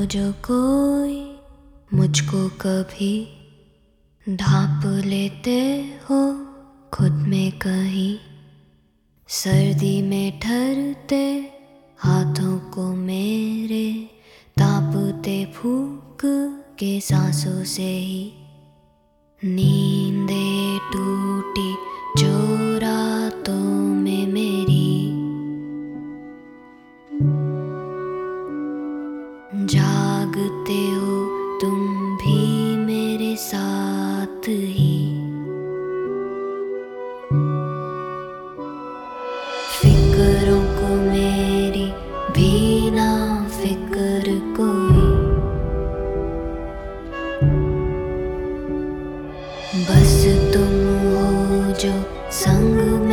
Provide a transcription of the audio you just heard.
जो कोई मुझको कभी ढांप लेते हो खुद में कहीं, सर्दी में ठहरते हाथों को मेरे तापते फूंक के सांसों से ही, नींदें टूटी जो रातों में मेरी, जागते हो तुम भी मेरे साथ ही। फिक्रों को मेरी भी ना फिक्र कोई, बस तुम हो जो संग